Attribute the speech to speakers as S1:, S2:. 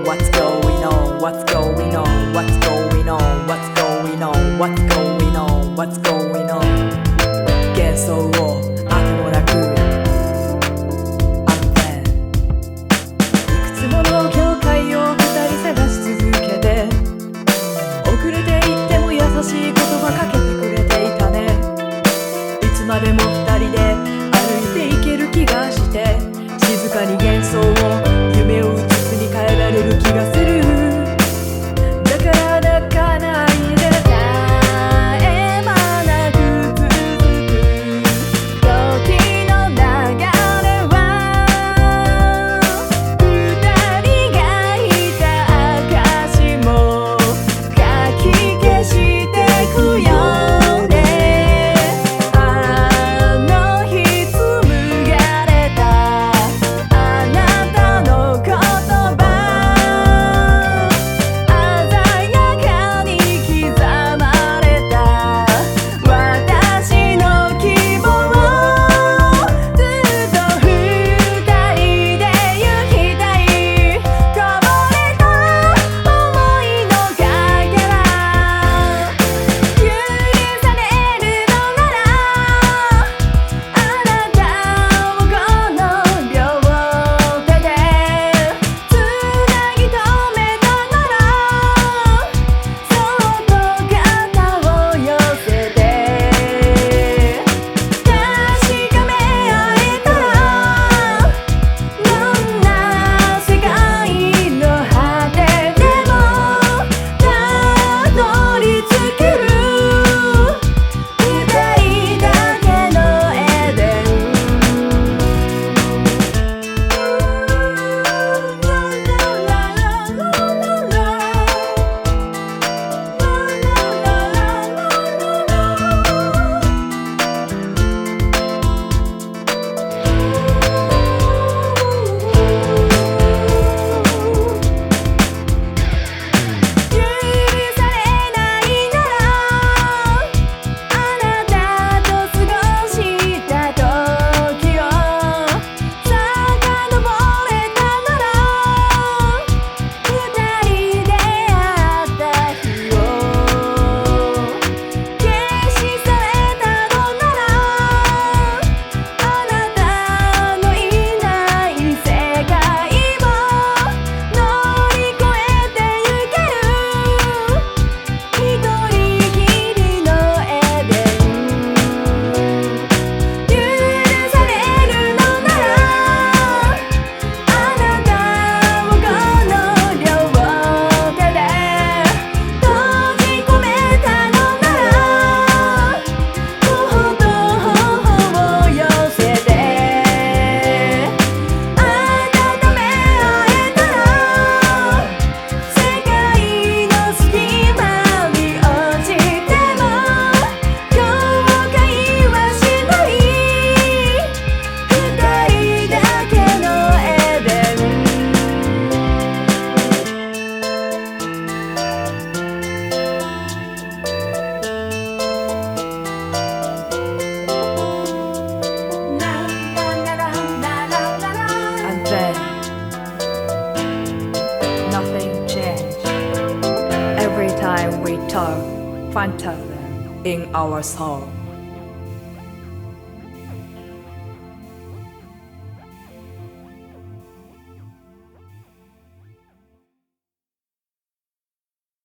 S1: on? What's going on? What's going on? What's going on? What's going on? What's going on? What's going on? 幻想をあてもなく安全いくつもの境界を二人探し続けて遅れていっても優しい言葉かけてくれていたねいつまでも二人で歩いていける気がして静かに幻想を夢をうつつに変えられる気がするだから泣かないで絶え間なく続く時の流れは二人がいた証もかき消してくよEvery time we talk, phantom in our soul.